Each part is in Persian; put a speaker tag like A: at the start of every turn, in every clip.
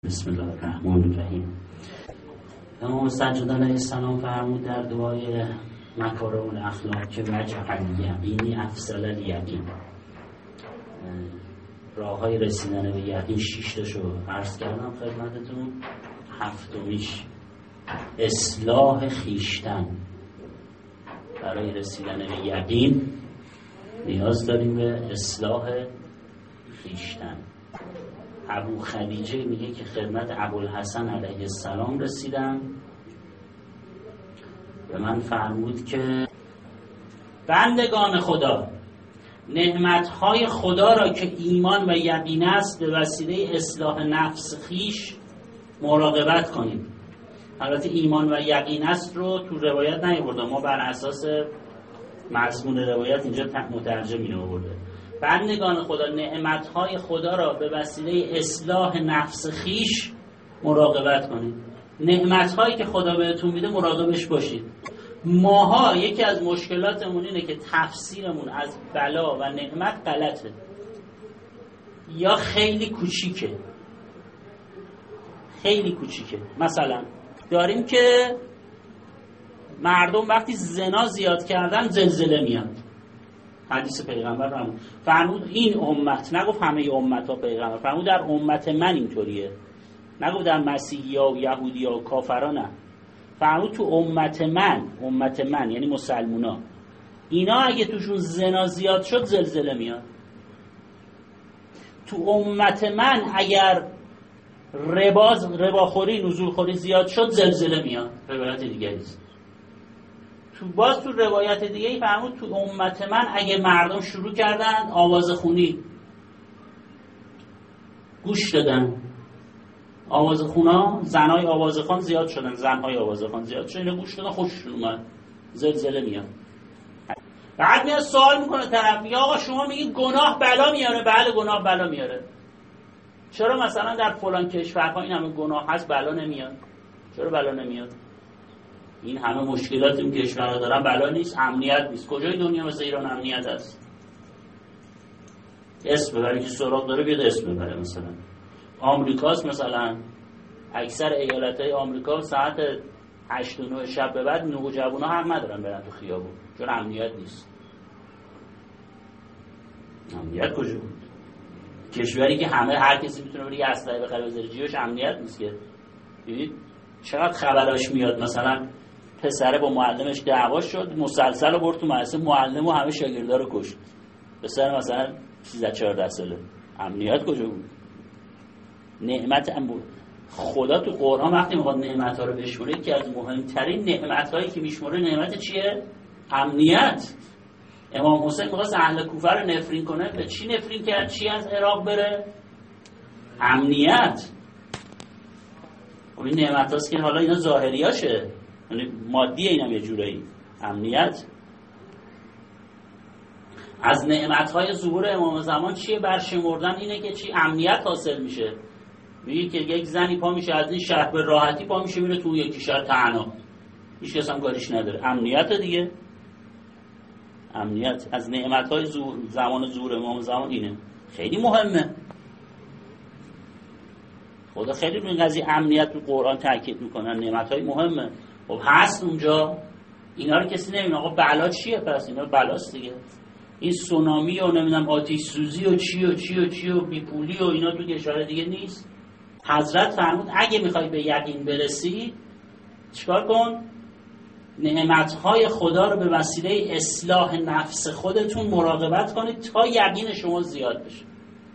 A: بسم الله الرحمن الرحیم. امام سجاد علیه السلام فرمود در دعای مکارم الاخلاق که وجه الیقینی افضل الیقین، راه های رسیدن به یقین 6 تاشو عرض کردم خدمتتون. هفتمیش اصلاح خیشتن. برای رسیدن به یقین نیاز داریم به اصلاح خیشتن. ابو خدیجه میگه که خدمت ابوالحسن علیه السلام رسیدم، به من فرمود که بندگان خدا، نعمتهای خدا را که ایمان و یقین است به وسیله اصلاح نفس خیش مراقبت کنید. البته ایمان و یقین است رو تو روایت نیاورده، ما بر اساس مضمون روایت اینجا مترجم آورده. بندگان خدا، نعمتهای خدا را به وسیله اصلاح نفس خیش مراقبت کنید. نعمتهایی که خدا بهتون میده مراقبش باشید. ماها یکی از مشکلاتمون اینه که تفسیرمون از بلا و نعمت غلطه یا خیلی کوچیکه. خیلی کوچیکه. مثلا داریم که مردم وقتی زنا زیاد کردن زلزله میاد. حدیث پیغمبر فرمود این امت، نگفت همه امت ها، پیغمبر فرمود در امت من اینطوریه، نگفت در مسیحی ها و یهودی ها و کافران، نه، فرمود تو امت من یعنی مسلمونا، اینا اگه توشون زنا زیاد شد زلزله میاد. تو امت من اگر رباخوری نزولخوری زیاد شد زلزله میاد. روایت دیگری است. تو روایت دیگه ای فرمود تو امت من اگه مردم شروع کردن آوازخونی، گوش دادن آوازخونا، زنهای آوازخوان زیاد شدن، زنهای آوازخوان زیاد شدن، اینو گوش دادن، خوششون اومد، زلزله میاد. بعد میاد سوال میکنه طرف، میگه آقا شما میگید گناه بلا میاره. بله گناه بلا میاره. چرا مثلا در فلان کشورها این همه گناه هست بلا نمیاد؟ چرا بلا نمیاد؟ این همه مشکلاتی که کشورها دارن بلا نیست؟ امنیت نیست؟ کجای دنیا مثل ایران امنیت هست؟ اسم ببره که سراغ داره بیاد اسم ببره. مثلا آمریکاست، مثلا اکثر ایالتهای آمریکا ساعت 8 و 9 شب به بعد نوجوانا حق ندارن برن تو خیابون، چون امنیت نیست. امنیت کجا بود؟ کشوری که هر کسی میتونه بره یه اسلحه بخره بذاره جیبش، امنیت نیست که. ببینید چقدر خبراش میاد، مثلا پسره با معلمش دعوا شد، مسلسل رو برد تو مدرسه، معلم و همه شاگردا رو کشت. پسر مثلا 13-14 ساله. امنیت کجا بود؟ نعمت خدا تو قرآن وقتی میخواد نعمت‌ها رو بشمره که از مهمترین نعمت‌هایی که میشمره نعمت چیه؟ امنیت. امام حسین میخواست اهل کوفه رو نفرین کنه، به چی نفرین کرد؟ چی از عراق بره؟ امنیت. این نعمت هاست که حالا اینا ظاهری هاشه، یعنی مادی اینم یه جورایی. امنیت. از نعمت های ظهور امام زمان چیه برشمردن؟ اینه که چی؟ امنیت حاصل میشه. میگه که یک زنی پا میشه از این شهر به راحتی پا میشه میره تو یکی شهر تنها، هیچ کس هم کاریش نداره. امنیت دیگه. امنیت از نعمت های زمان ظهور امام زمان اینه. خیلی مهمه. خدا خیلی روی این قضیه امنیت تو قرآن تاکید میکنن. نعمت‌های مهمه. خب هست اونجا، اینا رو کسی نمیدونه. آقا بلا چیه؟ پس اینا بلاست دیگه. این سونامی و نمیدونم آتش سوزی و چی و بیپولی و اینا تو کشور دیگه نیست. حضرت فرمود اگه میخوای به یقین برسی چیکار کن؟ نعمت‌های خدا رو به وسیله اصلاح نفس خودتون مراقبت کنید تا یقین شما زیاد بشه.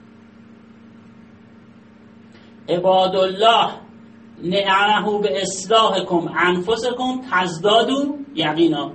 A: عباد الله نعمه به اصلاحکم انفسکم تزدادوا یقینا.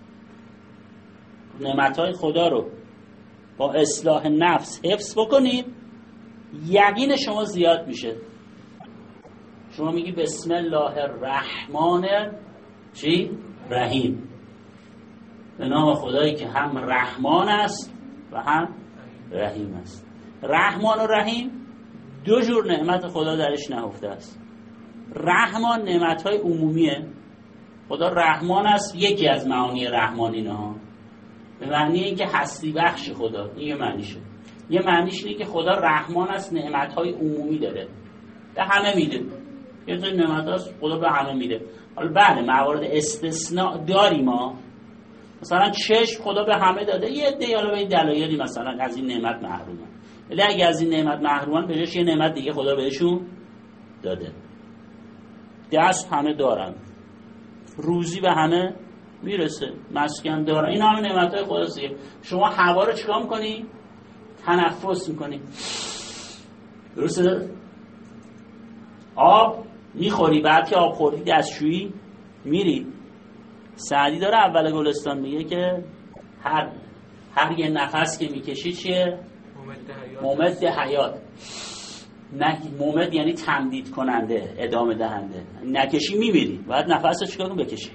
A: نعمتهای خدا رو با اصلاح نفس حفظ بکنید، یقین شما زیاد میشه. شما میگی بسم الله الرحمن رحیم، به نام خدایی که هم رحمان است و هم رحیم است. رحمان و رحیم دو جور نعمت خدا درش نهفته است. رحمان نعمت‌های عمومیه. خدا رحمان است، یکی از معانی رحمان اینها به معنی اینکه هستی بخش خدا، این یه معنیشه. یه معنیش اینه که خدا رحمان است، نعمت‌های عمومی داره، به همه میده. یه سری نعمت هست خدا به همه میده. حالا بله موارد استثناء داریم ما، مثلا چشم خدا به همه داده، یه عده حالا به این دلایلی مثلا از این نعمت محرومن، ولی اگه از این نعمت محرومن بهش یه نعمت دیگه خدا بهشون داده. دست همه دارن، روزی به همه میرسه، مسکن دارن، این همه نعمتهای خداست. شما هوا رو چیکار میکنی؟ تنفس میکنی. درسته؟ آب میخوری، بعد که آب خوردی دستشویی میری. سعدی داره اول گلستان میگه که هر یه نفس که میکشی چیه؟ ممد حیات. ممد یعنی تمدید کننده، ادامه دهنده. نکشی میمیری، باید نفس رو چیکار کنی؟ بکشی.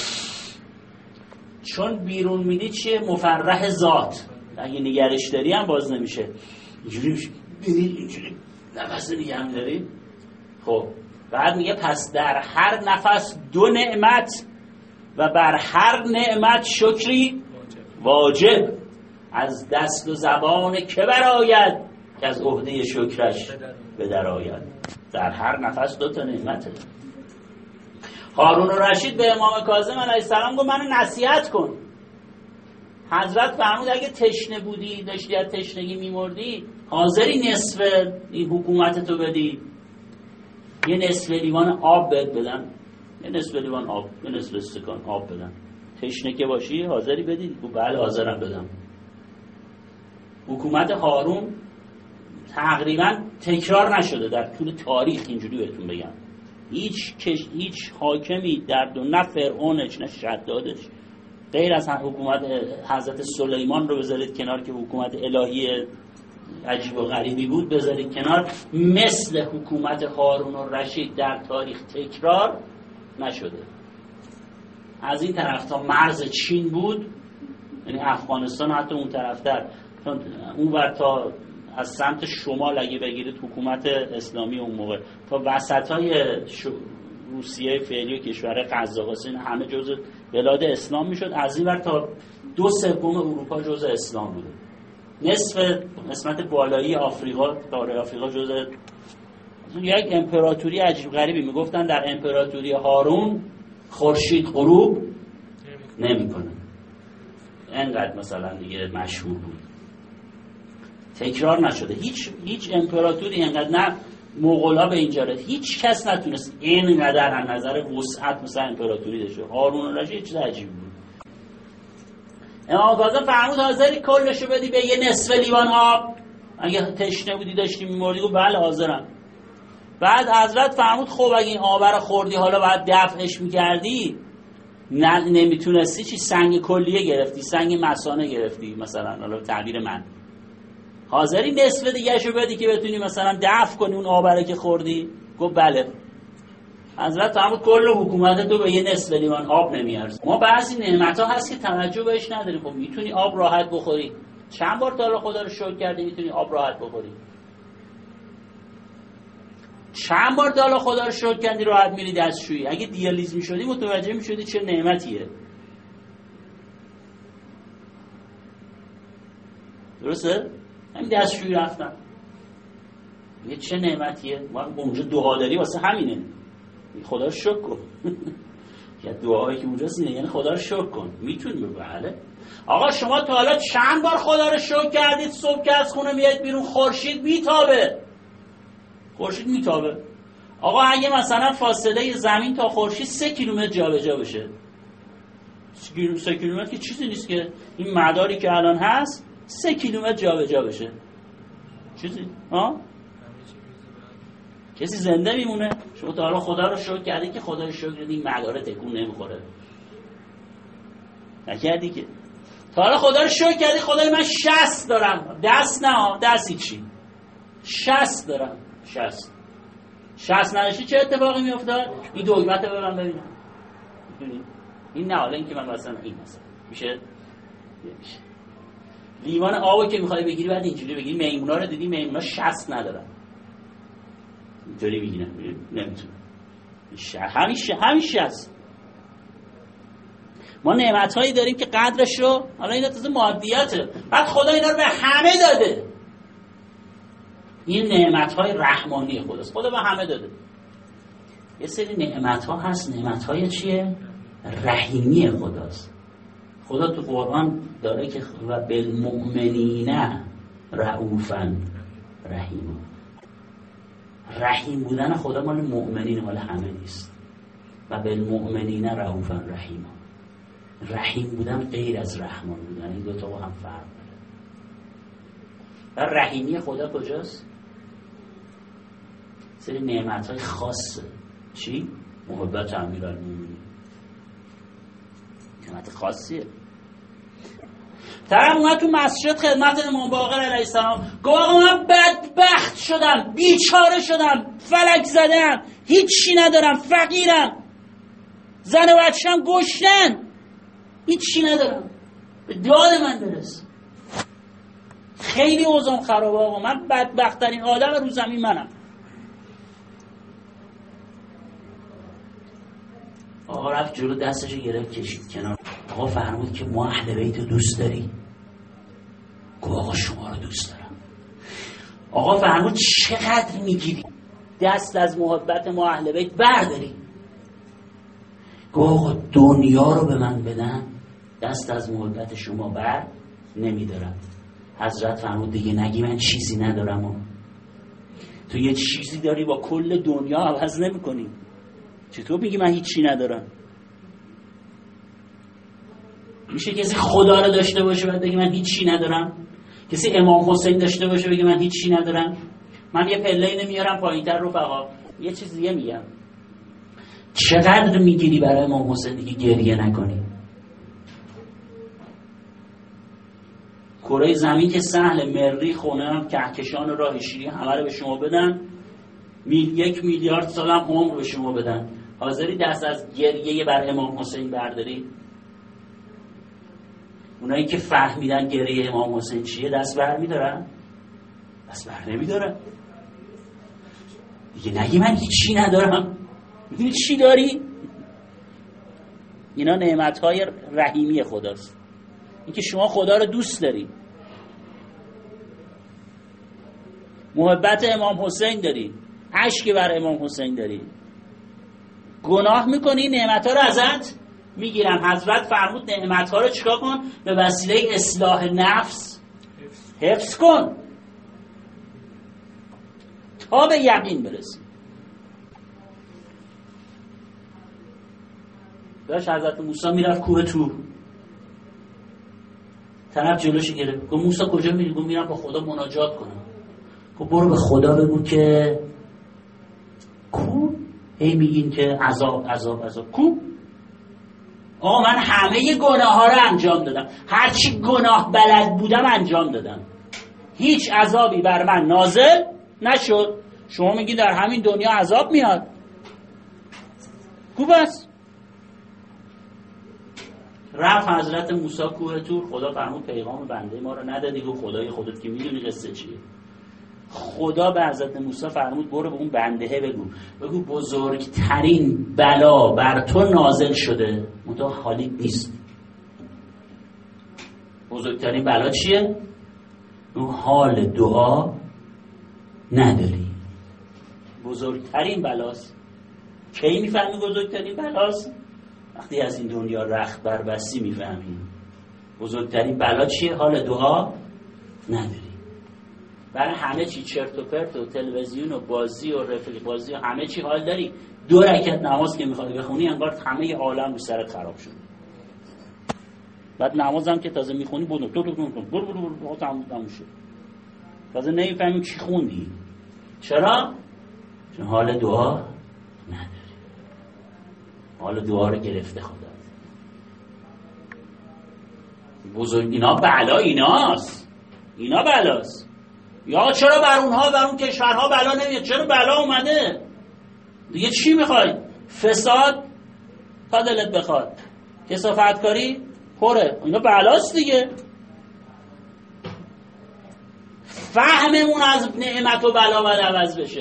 A: چون بیرون میدی چیه؟ مفرح ذات. اگه نگرش داری هم باز نمیشه، اینجوری میشه، اینجوری نفس نگه هم داری. خب بعد میگه پس در هر نفس دو نعمت و بر هر نعمت شکری واجب. از دست و زبان که براید که از عهده شکرش به در آید. در هر نفس دو تا نعمته. هارون الرشید به امام کاظم علیه السلام گفت منو نصیحت کن. حضرت فرمود اگه تشنه بودی، داشتی از تشنگی میمردی، حاضری نصف این حکومتتو بدی؟ یه نصف لیوان آب بهت بدن، یه نصف لیوان آب، یه نصف استکان آب بدن، تشنه که باشی حاضری بدی؟ گفت بله حاضرم بدم. حکومت هارون تقریبا تکرار نشده در طول تاریخ، اینجوری بهتون بگم. هیچ حاکمی در دو، نه فرعونش نه شدادش، غیر از حکومت حضرت سلیمان رو بذارید کنار که حکومت الهی عجیب و غریبی بود، بذارید کنار، مثل حکومت هارون الرشید در تاریخ تکرار نشده. از این طرف تا مرز چین بود، یعنی افغانستان، حتی اون طرفتر، اون ور تا از سمت شمال اگه بگیرید حکومت اسلامی اون موقع، تا وسطای روسیه فعلی و کشور قزاقستان، همه جزء بلاد اسلام میشد. از این ور تا 2/3 اروپا جزء اسلام بوده. نسبت بالایی آفریقا، قاره آفریقا جزء یک امپراتوری عجیب غریبی. میگفتن در امپراتوری هارون خورشید غروب نمیکنه. اینقدر مثلا دیگه مشهور بود، تکرار نشده. هیچ امپراتوری اینقدر، نه مغولا به اینجا رسید، هیچ کس نتونست اینقدر از نظر وسعت مثلا امپراتوری داشته. هارون الرشید چیز عجیبی بود. امام کاظم فرمود حاضری کلشو بدی به یه نصف لیوان آب؟ اگه تشنه بودی داشتی میمردی؟ گفت بله حاضرم. بعد حضرت فرمود خب اگه این آب رو خوردی حالا باید دفعش میکردی، نمیتونستی چی؟ سنگ کلیه گرفتی، سنگ مثانه گرفتی مثلا، حالا تعبیر من، حاضری نصف دیگه شو بدی که بتونی مثلا دفع کنی اون آب رو که خوردی؟ گفت بله. حضرت فرمود کل حکومت تو به یه نصف لیوان آب نمیارزه. ما بعضی نعمت‌ها هست که توجه بهش نداریم. خب میتونی آب راحت بخوری، چند بار تا حالا خدا رو شکر کردی میتونی آب راحت بخوری؟ چند بار تا حالا خدا رو شکر کردی راحت میری دستشویی؟ اگه دیالیز میشدی متوجه میشدی چه نعمتیه. درسته؟ همین دستشویی رفتم، یه چه نعمتیه. ما اونجا دعا داری واسه همینه، خدا رو شکر کن. یا دعایی که اونجاست اینه، یعنی خدا رو شکر کن. میتونی بله. آقا شما تا حالا چند بار خدا رو شکر کردید صبح که از خونه میاد بیرون خورشید میتابه؟ خورشید میتابه. آقا اگه مثلا فاصله زمین تا خورشید 3 کیلومتر جابجا بشه، 3 کیلومتر که چیزی نیست که این مداری که الان هست 3 کیلومتر جابجا بشه، چیزی کسی زنده میمونه؟ شما تا حالا خدا رو شکر کردی که خدا رو شکر کردی این مداره تکون نمیخوره؟ نکردی که. تا حالا خدا رو شکر کردی خدای من 60 دارم، دست نه دستی چی، 60 دارم، 60 نداشتی چه اتفاقی میافتاد؟ این دگمت رو من ببینم، میدونی این نه، حالا این که من مثلا این مثلا میشه لیوان آبو که میخوای بگیری بعد اینجوری بگیری. میمونا رو دیدی؟ میمونا 60 ندارن، اینطوری میگیرن، نمیتونه. همیشه هست. ما نعمت‌هایی داریم که قدرش رو، حالا اینا تازه مادیاته، بعد خدا اینا رو به همه داده. این نعمت‌های رحمانی خداست. خدا به همه داده. یه سری نعمت‌ها هست، نعمت‌های چیه؟ رحیمی خداست. خدا تو قرآن داره که و بالمؤمنین رؤوفا رحیم. رحیم بودن خدا مال مؤمنین، مال همه نیست. و بالمؤمنین رؤوفا رحیم. رحیم بودن غیر از رحمان بودن، این دوتا با هم فرق داره. و رحیمی خدا کجاست؟ سری نعمت‌های خاصه. چی؟ محبت امیرالمومنین، نعمت خاصیه. طرف اومد تو مسجد خدمت امام باقر علیه السلام، گفت آقا من بدبخت شدم، بیچاره شدم، فلک زدم، هیچی ندارم، فقیرم، زن و بچه‌م گشتن، هیچی ندارم، به داد من برس، خیلی اوضاعم خرابه آقا، من بدبخت ترین آدم رو زمین منم. آقا رفت جلو، دستشو گرفت کشید کنار. آقا فرمود که ما اهل بیت رو دوست داری؟ گفت آقا شما رو دوست دارم. آقا فرمود چقدر میگیری؟ دست از محبت ما اهل بیت برداری. گفت آقا دنیا رو به من بدن دست از محبت شما بر نمیدارم. حضرت فرمود دیگه نگی من چیزی ندارم. تو یه چیزی داری با کل دنیا عوض نمی کنی. چطور میگی من هیچی ندارم؟ میشه کسی خدا رو داشته باشه بعد بگی من هیچی ندارم؟ کسی امام حسین داشته باشه بگی من هیچی ندارم؟ من یه پله نمیارم پایین‌تر رفقا، یه چیز دیگه میگم. چقدر میگیری برای امام حسین دیگه گریه نکنی؟ کره زمین که سهل، مریخ، خونه، کهکشان، راه شیری همه رو به شما بدن، 1 میلیارد سال هم عمر به شما بدن، حاضری دست از گریه بر امام حسین برداری؟ اونایی که فهمیدن گریه امام حسین چیه دست بر میدارن؟ دست بر نمیدارن. دیگه نگی من هیچی ندارم. میدونی چی داری؟ اینا نعمتهای رحیمی خداست. این که شما خدا رو دوست داری، محبت امام حسین داری، عشق بر امام حسین داری، گناه میکنی نعمتها رو ازت میگیرن. حضرت فرمود نعمتها رو چیکار کن؟ به وسیله اصلاح نفس حفظ کن تا به یقین برسی. داشت حضرت موسی میرفت کوه طور، طرف جلوش گرفت، گفت موسی کجا میری؟ گفت میرم با خدا مناجات کنم. گفت برو به خدا بگو که کو هی میگین که عذاب عذاب عذاب. کو آقا من همه گناه ها رو انجام دادم، هرچی گناه بلد بودم انجام دادم، هیچ عذابی بر من نازل نشد. شما میگین در همین دنیا عذاب میاد. کو بس رفت حضرت موسی کوه طور، خدا فرمود پیغام بنده ما رو ندادی. گفت خدای خودت که میدونی قصه چیه. خدا به حضرت موسی فرمود برو به اون بنده بگو بزرگترین بلا بر تو نازل شده، منتها خالی نیست. بزرگترین بلا چیه؟ اون حال دعا نداری. بزرگترین بلاست. کی میفهمی بزرگترین بلاست؟ وقتی از این دنیا رخت بربستی میفهمی بزرگترین بلا چیه؟ حال دعا نداری. برای همه چی چرت و پرت و تلویزیون و بازی و رفیق بازی و همه چی حال داری. 2 رکعت نماز که میخوای بخونی انگار همه عالم رو سرت خراب شد. بعد نمازم که تازه میخونی برو تموم شد، تازه نمیفهمی چی خوندی. چرا؟ چون حال دعا نداری. حال دعا رو گرفته خدا. بزرگ اینا بلا، اینا بلاست. یا چرا بر اونها بر اون کشورها بلا نمیاد؟ چرا بلا اومده؟ دیگه چی میخوای؟ فساد تا دلت بخواد، کثافتکاری پره، اینا بلاست دیگه. فهممون از نعمت و بلا باید عوض بشه.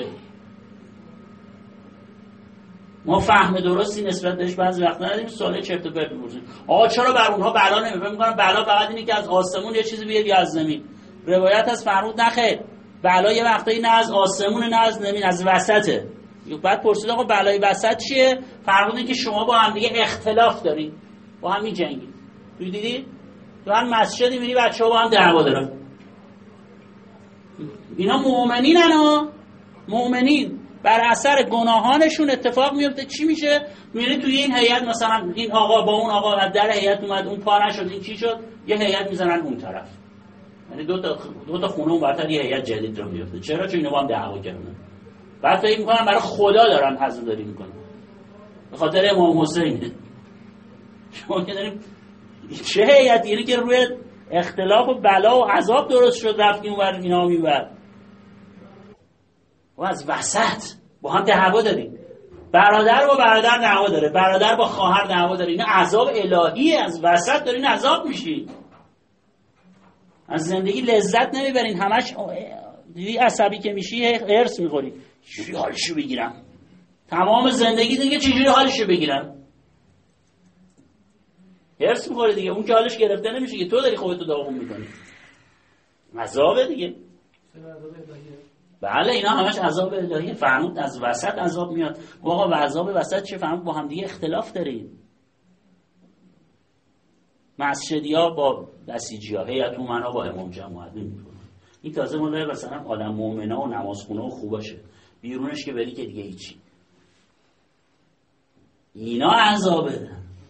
A: ما فهم درستی نسبت بهش بعضی وقتا نداریم، سوال چرت و پرت می‌پرسیم. آقا چرا بر اونها بلا نمیاد؟ فکر می‌کنم بلا فقط اینه که از آسمون یه چیزی بیاد یا از زمین. روایت از فرمود نخیر، بلا یه وقتایی نه از آسمون نه از زمین، از وسطه. بعد پرسید آقا بلای وسط چیه؟ فرمودن که شما با هم دیگه اختلاف دارید، با هم می‌جنگید. دیدید؟ تو هر مسجدی میری بچه‌ها با هم دعوا دارن. اینا مؤمنینن ها، مؤمنین. بر اثر گناهانشون اتفاق میفته. چی میشه؟ میری توی این هیئت، مثلا این آقا با اون آقا از در هیئت اومد، اون پا نشد، این چی شد؟ یه هیئت میزنن اون طرف. یعنی دو تا خونه اون برتر یه هیئت جدید رو میفته. چرا؟ چون اینا با هم دعوا کردن. بعد فکر میکنن برای خدا دارن حضورداری میکنن، به خاطر امام حسین. شما که داریم چه هیئتی؟ یعنی که روی اختلاف و بلا و عذاب درست شد، رفتیم اونور اینا میبرد. و از وسط با هم دعوا داریم. برادر با برادر دعوا داره، برادر با خواهر دعوا داره. اینا عذاب الهیه. از وسط دارین عذاب میشین، از زندگی لذت نمیبرین. همش دیدی عصبی که میشی هرس میخوری. چجوری حالشو بگیرم؟ تمام زندگی دیگه چجوری حالشو بگیرم؟ هرس میخوری دیگه. اون که حالش گرفته نمیشه که تو داری خودتو داغون میکنی. عذابه دیگه. بله اینا همش عذاب الهیه. فرمود از وسط عذاب میاد. آقا و عذاب وسط چه؟ فرمود با هم دیگه اختلاف داریم. مسجدیا با بسیجیا، هیئت امنا با امام جماعت میکنن. این تازه مال مثلا آدم مؤمنا و نمازخونه و خوباشه. بیرونش که بری که دیگه هیچی. اینا عذابه.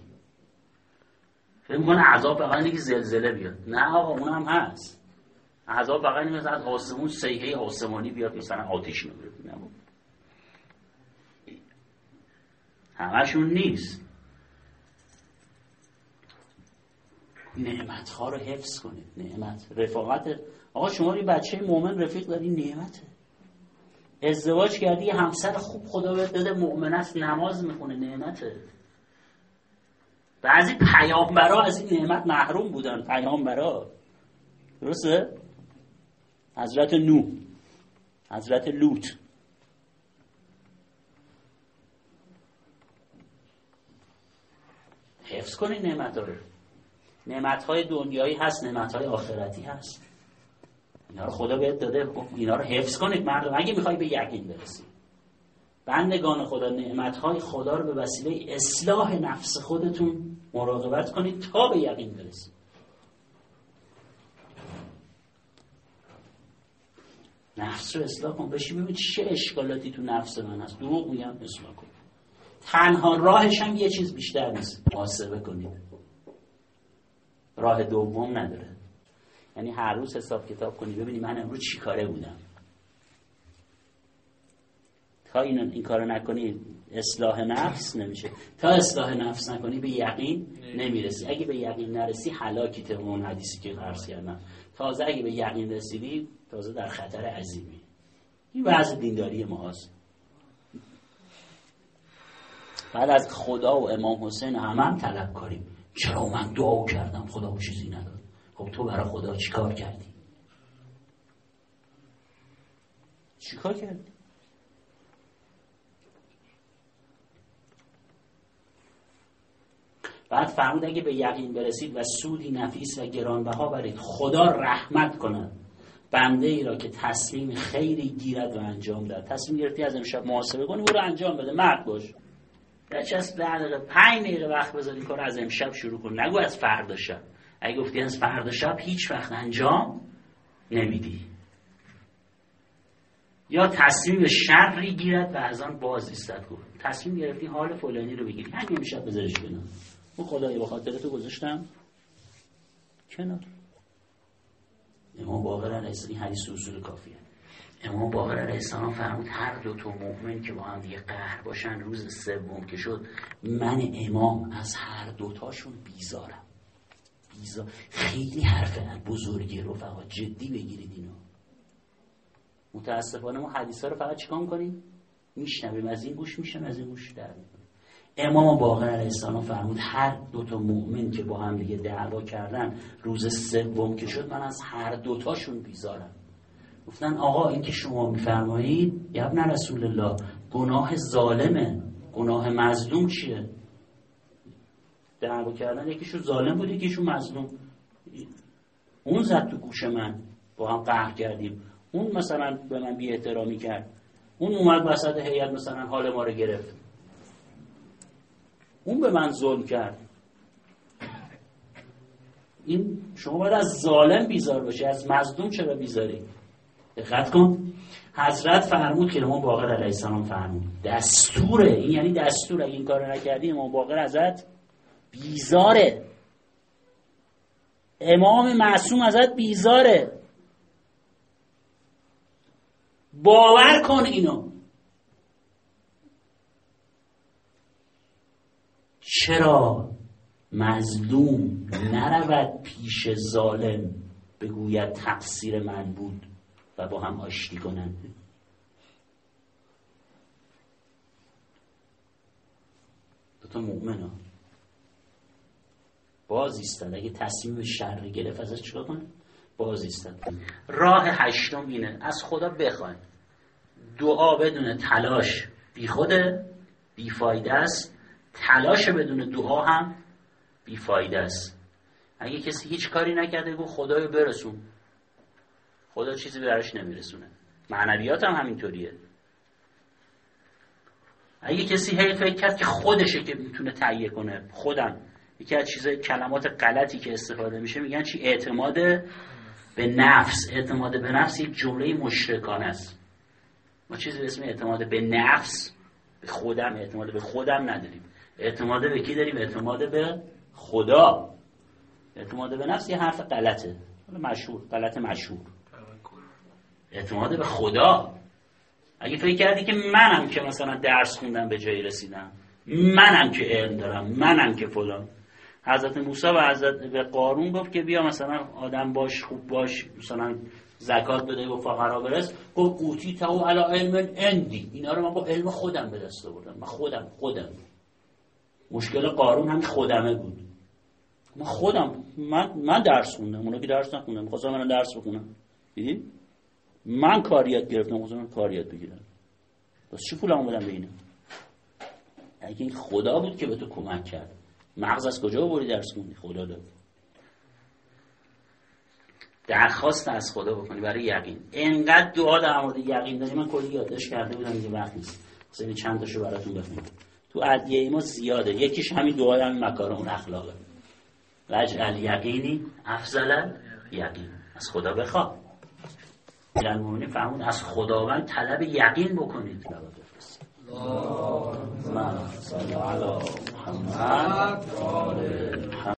A: فکر می‌کنه عذاب فقط اینه که زلزله بیاد. نه آقا اونم هست. عذاب فقط اینه مثلا از آسمون صیحه آسمانی بیاد، مثلا آتش میاد. همشون نیست. نعمت ها رو حفظ کنید. نعمت، رفاقت. آقا شما یه بچه مؤمن رفیق داری، نعمته. ازدواج کردی یه همسر خوب خدا بهت داده، مؤمن است، نماز میخونه، نعمته. بعضی پیامبرا از این نعمت محروم بودن. پیامبرا، درسته؟ حضرت نوح، حضرت لوط. حفظ کنید نعمت ها رو. نعمت های دنیایی هست، نعمت های آخرتی هست. اینا رو خدا بهت داده، اینا رو حفظ کنید مردم اگه میخوای به یقین برسی. بندگان خدا، نعمت های خدا رو به وسیله اصلاح نفس خودتون مراقبت کنید تا به یقین برسید. نفس رو اصلاح کن. بشی ببین چه اشکالاتی تو نفس من هست. دروغ میگم، اصلاح کن. تنها راهش هم یه چیز بیشتر نیست، محاسبه کنید. راه دوم نداره. یعنی هر روز حساب کتاب کنی ببینی من امروز چی کاره بودم. تا این کارو نکنی اصلاح نفس نمیشه. تا اصلاح نفس نکنی به یقین نمیرسی. اگه به یقین نرسی هلاکی. اون حدیثی که عرض کردم، تازه اگه به یقین رسیدی تازه در خطر عظیمی. این وضع دینداری ما هست. بعد از خدا و امام حسین هم طلب کنیم. چرا من دعا کردم خدا و چیزی نداد؟ خب تو برای خدا چیکار کردی؟ چیکار کردی؟ بعد فرمود اگه به یقین برسید و سودی نفیس و گرانبها برید، خدا رحمت کند بنده ای را که تصمیم خیری گیرد و انجام دهد. تصمیم گرفتی از امشب محاسبه کنی، برو انجام بده، مرد باش. چست 10 دقیقه 5 دقیقه وقت بذاری کار از امشب شروع کن. نگو از فردا شب. اگه گفتی از فردا شب هیچ وقت انجام نمیدی. یا تصمیم شرری گیرد و از آن باز ایستد. گفت تصمیم گرفتی حال فلانی رو بگیری، همین امشب بذارش کنم. اون خدای به خاطر تو گذاشتم کنار. امام باقر علیه السلام، حدیث اصول کافیه. امام باقر علیه السلام فرمود هر دو تا مؤمن که با هم دیگه قهر باشن، روز سوم که شد من امام از هر دوتاشون بیزارم. خیلی حرف بزرگی رفقا، جدی بگیرید اینو. متاسفانه ما حدیثا رو فقط چیکار می‌کنیم؟ میشنویم، از این گوش میشم، از این گوش در می‌کنیم. امام باقر علیه السلام فرمود هر دو تا مؤمن که با هم دیگه دعوا کردن، روز سوم که شد من از هر دوتاشون بیزارم. گفتن آقا این که شما میفرمایید یا ابن رسول الله گناه ظالمه، گناه مظلوم چیه؟ دعوا کردن یکیشون ظالم بود یکیشون مظلوم. اون زد تو گوش من، با هم قهر کردیم. اون مثلا به من بی احترامی کرد، اون اومد وسط هیئت مثلا حال ما رو گرفت، اون به من ظلم کرد. این شما باید از ظالم بیزار باشی، از مظلوم چرا بیزاری؟ دقت کن، حضرت فرمود که امام باقر علیه السلام فرمود دستوره، این یعنی دستور، اگه این کار نکردی امام باقر ازت بیزاره، امام معصوم ازت بیزاره. باور کن اینو. چرا مظلوم نرود پیش ظالم بگوید تقصیر من بود و با هم آشتی کنند؟ تو مؤمن ها باز ایستد، اگه تصمیم شر گرفت ازش چیکار کنه؟ باز ایستد. راه هشتم اینه، از خدا بخواید. دعا بدون تلاش بیخوده، بیفایده است. تلاش بدون دعا هم بیفایده است. اگه کسی هیچ کاری نکرده بگو خدایا برسون، خدا چیزی براش نمیرسونه. معنویات هم همینطوریه. اگه کسی هی فکر کرد که خودشه که میتونه تهیه کنه، خودم، یکی از چیزای کلمات غلطی که استفاده میشه میگن چی؟ اعتماد به نفس. اعتماد به نفس یک جمله مشرکانه است. ما چیزی به اسم اعتماد به نفس، به خودم، اعتماد به خودم نداریم. اعتماد به کی داریم؟ اعتماد به خدا. اعتماد به نفس یه حرف غلطه، مشهور، غلط مشهور. اعتماد به خدا. اگه فکر کردی که منم که مثلا درس خوندم به جایی رسیدم، منم که علم دارم، منم که فلان. حضرت موسی و حضرت به قارون گفت که بیا مثلا آدم باش، خوب باش، مثلا زکات بده و فقرا برس. گفت اوتی تو علی علم عندی، اینا رو من با علم خودم به دست آوردم. من خودم. مشکل قارون همین خودمه بود. من درس خوندم، اونا که درس نخوندن می‌خواستن من درس بخونم. دیدی؟ من کاریات گرفتم، من کاریات بگیرم. بس چی پولمو بدم به اینا؟ اگه این خدا بود که به تو کمک کرد، مغز از کجا آوردی درس خوندی؟ خدا داد. درخواست از خدا بکنی برای یقین. اینقدر دعا در مورد یقین داری، من کلی یادداشت کرده بودم دیگه وقت نیست. مثلا چند تاشو براتون بخونم. تو ادعیه ما زیاده. یکیش همین دعای همین مکارم الاخلاقه. واجعل یقینی افضل یقین. از خدا بخواه. المؤمنین فرمود از خداوند طلب یقین بکنید. اللهم صل علی محمد